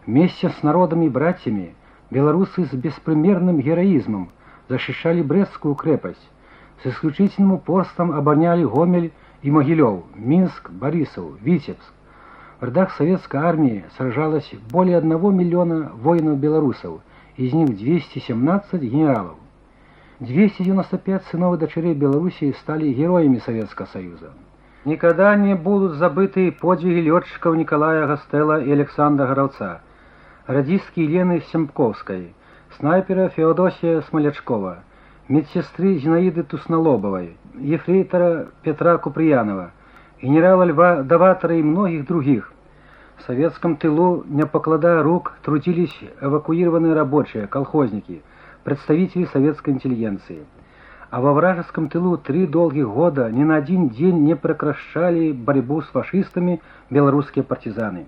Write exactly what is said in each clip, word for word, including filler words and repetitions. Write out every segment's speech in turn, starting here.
Вместе с народами и братьями белорусы с беспримерным героизмом защищали Брестскую крепость, с исключительным упорством обороняли Гомель и Могилев, Минск, Борисов, Витебск. В рядах советской армии сражалось более одного миллиона воинов-белорусов, из них двести семнадцать генералов. двести девяносто пять сынов и дочерей Белоруссии стали героями Советского Союза. Никогда не будут забыты подвиги летчиков Николая Гастелла и Александра Горовца, радистки Елены Семковской, снайпера Феодосия Смолячкова, медсестры Зинаиды Туснолобовой, ефрейтора Петра Куприянова, генерала Льва Даватора и многих других. В советском тылу, не покладая рук, трудились эвакуированные рабочие, колхозники, представители советской интеллигенции. А во вражеском тылу три долгих года ни на один день не прекращали борьбу с фашистами белорусские партизаны.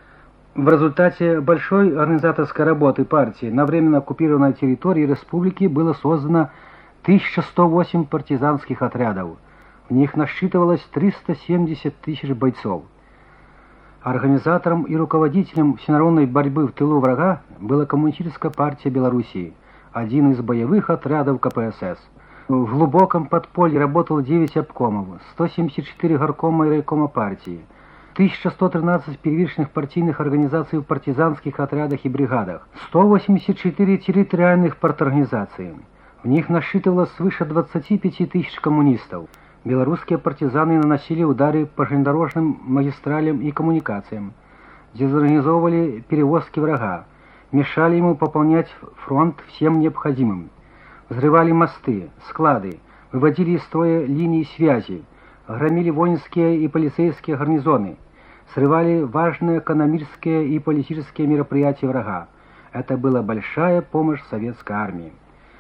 В результате большой организаторской работы партии на временно оккупированной территории республики было создано тысяча сто восемь партизанских отрядов. В них насчитывалось триста семьдесят тысяч бойцов. Организатором и руководителем всенародной борьбы в тылу врага была Коммунистическая партия Белоруссии, один из боевых отрядов ка пэ эс эс. В глубоком подполье работало девять обкомов, сто семьдесят четыре горкома и райкома партии, тысяча сто тринадцать первичных партийных организаций в партизанских отрядах и бригадах, сто восемьдесят четыре территориальных парторганизаций. В них насчитывалось свыше двадцати пяти тысяч коммунистов. Белорусские партизаны наносили удары по железнодорожным магистралям и коммуникациям, дезорганизовывали перевозки врага, мешали ему пополнять фронт всем необходимым, взрывали мосты, склады, выводили из строя линии связи, громили воинские и полицейские гарнизоны, срывали важные экономические и политические мероприятия врага. Это была большая помощь советской армии.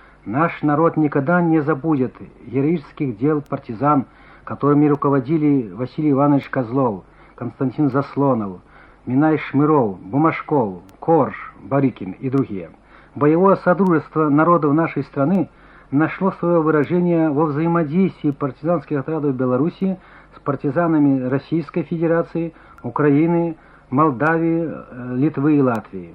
Наш народ никогда не забудет героических дел партизан, которыми руководили Василий Иванович Козлов, Константин Заслонов, Минай Шмыров, Бумажков, Корж, Барыкин и другие. Боевое содружество народов нашей страны нашло свое выражение во взаимодействии партизанских отрядов Белоруссии с партизанами Российской Федерации, Украины, Молдавии, Литвы и Латвии.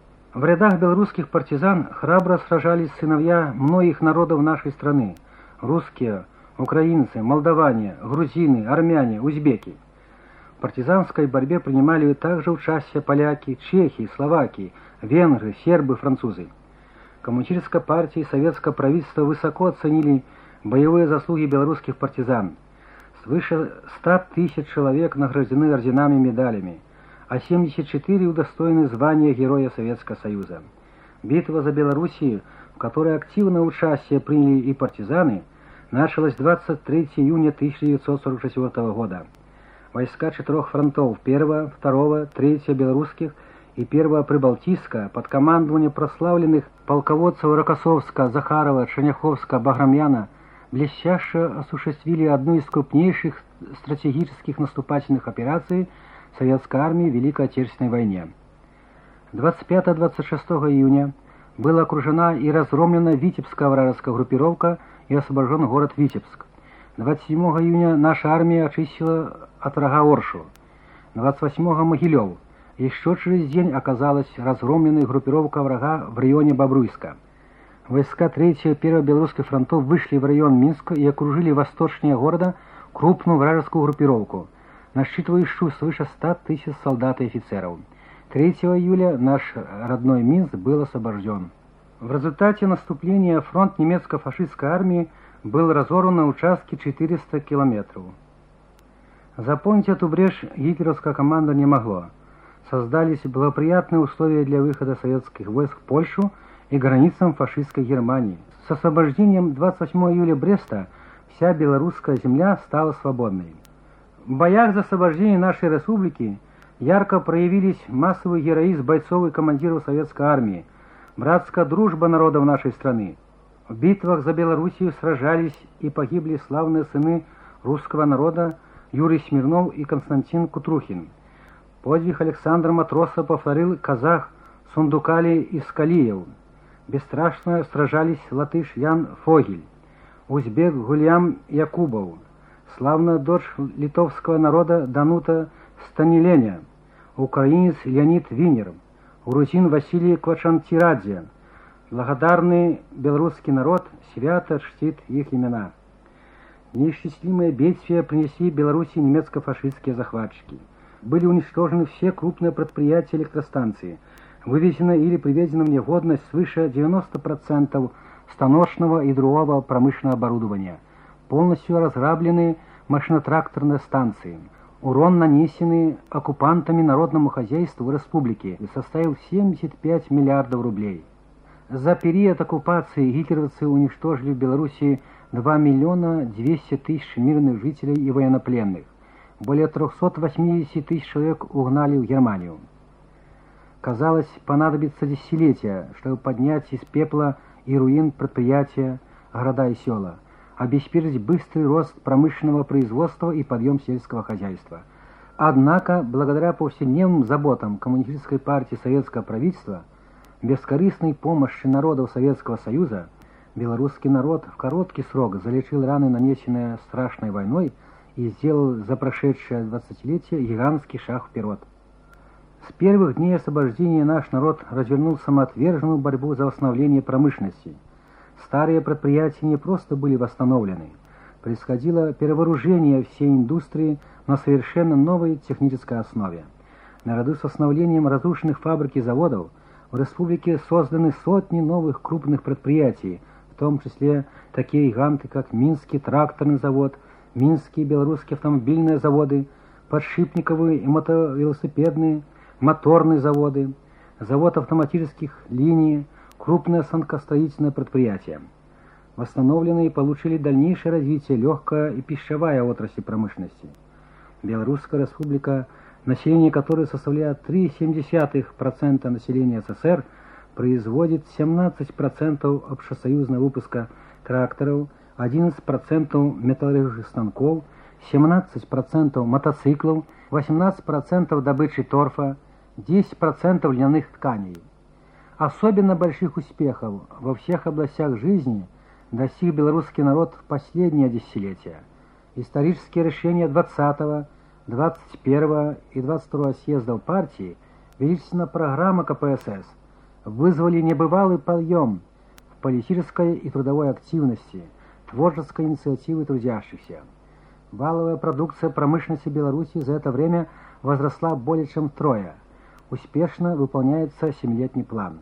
В рядах белорусских партизан храбро сражались сыновья многих народов нашей страны: русские, украинцы, молдаване, грузины, армяне, узбеки. В партизанской борьбе принимали также участие поляки, чехи, словаки, венгры, сербы, французы. Коммунистическая партия и советское правительство высоко оценили боевые заслуги белорусских партизан. Свыше ста тысяч человек награждены орденами и медалями, а семьдесят четыре удостоены звания Героя Советского Союза. Битва за Белоруссию, в которой активное участие приняли и партизаны, началась двадцать третьего июня тысяча девятьсот сорок четвёртого года. Войска четырех фронтов, первого, второго, третьего белорусских и первого прибалтийска под командованием прославленных полководцев Рокоссовска, Захарова, Черняховска, Баграмяна блестяще осуществили одну из крупнейших стратегических наступательных операций советской армии в Великой Отечественной войне. двадцать пятого — двадцать шестого июня была окружена и разгромлена Витебская вражеская группировка и освобожден город Витебск. двадцать седьмого июня наша армия очистила от врага Оршу. двадцать восьмого Могилев. Еще через день оказалась разгромленной группировка врага в районе Бобруйска. Войска третьего и первого белорусских фронтов вышли в район Минска и окружили восточнее города крупную вражескую группировку, насчитывающую свыше ста тысяч солдат и офицеров. третьего июля наш родной Минск был освобожден. В результате наступления фронт немецко-фашистской армии был разорван на участке четыреста километров. Заполнить эту брешь гитлеровская команда не могла. Создались благоприятные условия для выхода советских войск в Польшу и границам фашистской Германии. С освобождением двадцать восьмого июля Бреста вся белорусская земля стала свободной. В боях за освобождение нашей республики ярко проявились массовый героизм бойцов и командиров советской армии, братская дружба народов нашей страны. В битвах за Белоруссию сражались и погибли славные сыны русского народа Юрий Смирнов и Константин Кутрухин. Подвиг Александра Матроса повторил казах Сундукали Искалиев. Бесстрашно сражались латыш Ян Фогель, узбек Гулям Якубов, славная дочь литовского народа Данута Станиленя, украинец Леонид Винер, грузин Василий Квачантирадзе. Благодарный белорусский народ свято чтит их имена. Неисчислимые бедствия принесли Беларуси немецко-фашистские захватчики. Были уничтожены все крупные предприятия электростанции, вывезено или приведено в негодность свыше девяноста процентов станочного и другого промышленного оборудования, полностью разграблены машино-тракторные станции. Урон, нанесенный оккупантами народному хозяйству республики, составил семьдесят пять миллиардов рублей. За период оккупации гитлеровцы уничтожили в Беларуси два миллиона двести тысяч мирных жителей и военнопленных. Более трёхсот восьмидесяти тысяч человек угнали в Германию. Казалось, понадобится десятилетия, чтобы поднять из пепла и руин предприятия, города и села, обеспечить быстрый рост промышленного производства и подъем сельского хозяйства. Однако, благодаря повседневным заботам Коммунистической партии советского правительства, бескорыстной помощи народов Советского Союза, белорусский народ в короткий срок залечил раны, нанесенные страшной войной, и сделал за прошедшее двадцатилетие гигантский шаг вперед. С первых дней освобождения наш народ развернул самоотверженную борьбу за восстановление промышленности. Старые предприятия не просто были восстановлены, происходило перевооружение всей индустрии на совершенно новой технической основе. Наряду с восстановлением разрушенных фабрик и заводов в республике созданы сотни новых крупных предприятий, в том числе такие гиганты, как Минский тракторный завод, Минские белорусские автомобильные заводы, подшипниковые и мотовелосипедные, моторные заводы, завод автоматических линий, крупное станкостроительное предприятие. Восстановленные получили дальнейшее развитие легкая и пищевая отрасли промышленности. Белорусская республика, население которой составляет три целых семь десятых процента населения СССР, производит семнадцать процентов общесоюзного выпуска тракторов, одиннадцать процентов металлургических станков, семнадцать процентов мотоциклов, восемнадцать процентов добычи торфа, десять процентов льняных тканей. Особенно больших успехов во всех областях жизни достиг белорусский народ в последнее десятилетие. Исторические решения двадцатого, двадцать первого и двадцать второго съездов партии, величественная программа ка пэ эс эс, вызвали небывалый подъем в политической и трудовой активности, творческой инициативы трудящихся. Валовая продукция промышленности Беларуси за это время возросла более чем втрое. Успешно выполняется семилетний план.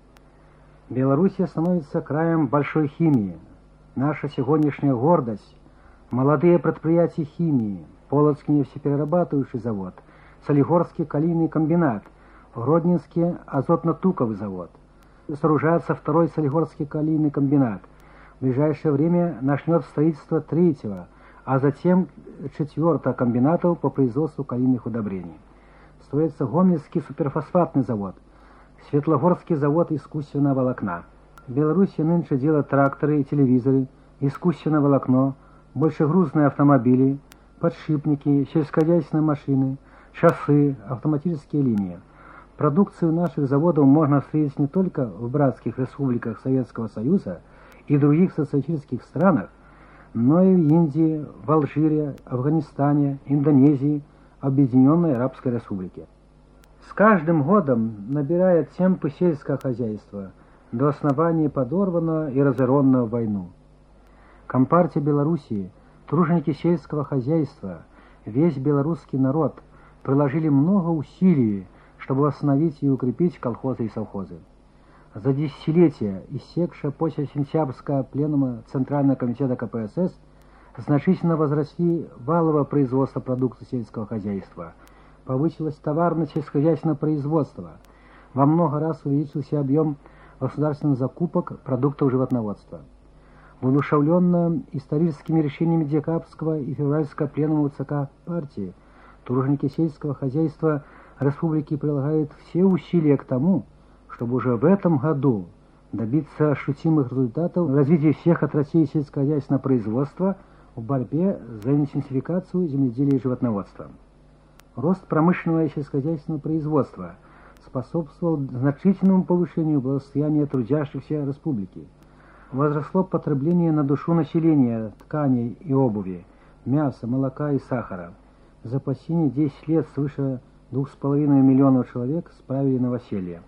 Белоруссия становится краем большой химии. Наша сегодняшняя гордость – молодые предприятия химии, Полоцкий нефтеперерабатывающий завод, Солигорский калийный комбинат, Гродненский азотно-туковый завод. Сооружается второй Солигорский калийный комбинат. В ближайшее время начнет строительство третьего, а затем четвертого комбинатов по производству калийных удобрений. Строится Гомельский суперфосфатный завод, Светлогорский завод искусственного волокна. В Беларуси нынче делают тракторы и телевизоры, искусственное волокно, большегрузные автомобили, подшипники, сельскохозяйственные машины, шоссы, автоматические линии. Продукцию наших заводов можно встретить не только в братских республиках Советского Союза и других социалистических странах, но и в Индии, в Алжире, Афганистане, Индонезии, Объединенной Арабской Республике. С каждым годом набирает темпы сельское хозяйство, до основания подорванного и разоренного в войну. Компартия Белоруссии, труженики сельского хозяйства, весь белорусский народ приложили много усилий, чтобы восстановить и укрепить колхозы и совхозы. За десятилетия, иссекшее после сентябрьского пленума Центрального комитета ка пэ эс эс, значительно возросли валовое производство продукции сельского хозяйства, повысилось товарное сельскохозяйственное производство, во много раз увеличился объем государственных закупок продуктов животноводства. Воодушевленная историческими решениями декабрьского и февральского пленума ЦК партии, труженики сельского хозяйства республики прилагают все усилия к тому, чтобы уже в этом году добиться ощутимых результатов в развитии всех отраслей сельскохозяйственного производства в борьбе за интенсификацию земледелия и животноводства. Рост промышленного и сельскохозяйственного производства способствовал значительному повышению благосостояния трудящихся республики. Возросло потребление на душу населения тканей и обуви, мяса, молока и сахара. За последние десять лет свыше двух с половиной миллионов человек справили новоселье.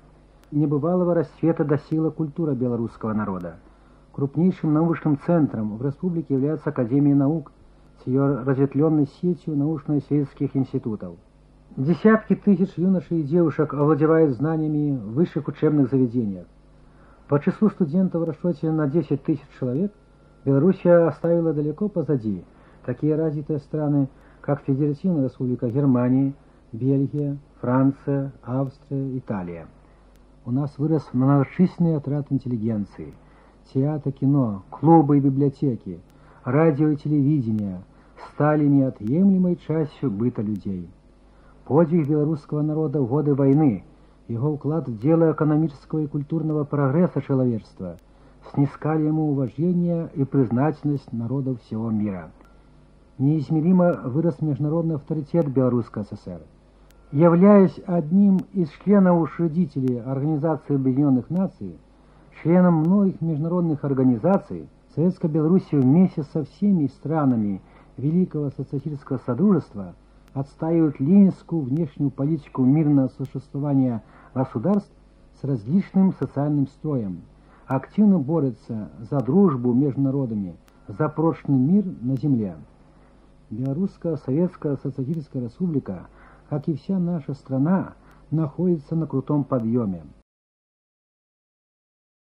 небывалого расцвета достигла культура белорусского народа. Крупнейшим научным центром в республике является Академия наук с ее разветвленной сетью научно-исследовательских институтов. Десятки тысяч юношей и девушек овладевают знаниями в высших учебных заведениях. По числу студентов в расчете на десять тысяч человек Белоруссия оставила далеко позади такие развитые страны, как Федеративная Республика Германии, Бельгия, Франция, Австрия, Италия. У нас вырос многочисленный отряд интеллигенции. Театр, кино, клубы и библиотеки, радио и телевидение стали неотъемлемой частью быта людей. Подвиг белорусского народа в годы войны, его вклад в дело экономического и культурного прогресса человечества снискали ему уважение и признательность народов всего мира. Неизмеримо вырос международный авторитет Белорусской ССР. Являясь одним из членов-учредителей Организации Объединенных Наций, членом многих международных организаций, Советская Белоруссия вместе со всеми странами Великого социалистического содружества отстаивает ленинскую внешнюю политику мирного существования государств с различным социальным строем, активно борется за дружбу между народами, за прочный мир на земле. Белорусская Советская Социалистическая Республика, как и вся наша страна, находится на крутом подъеме.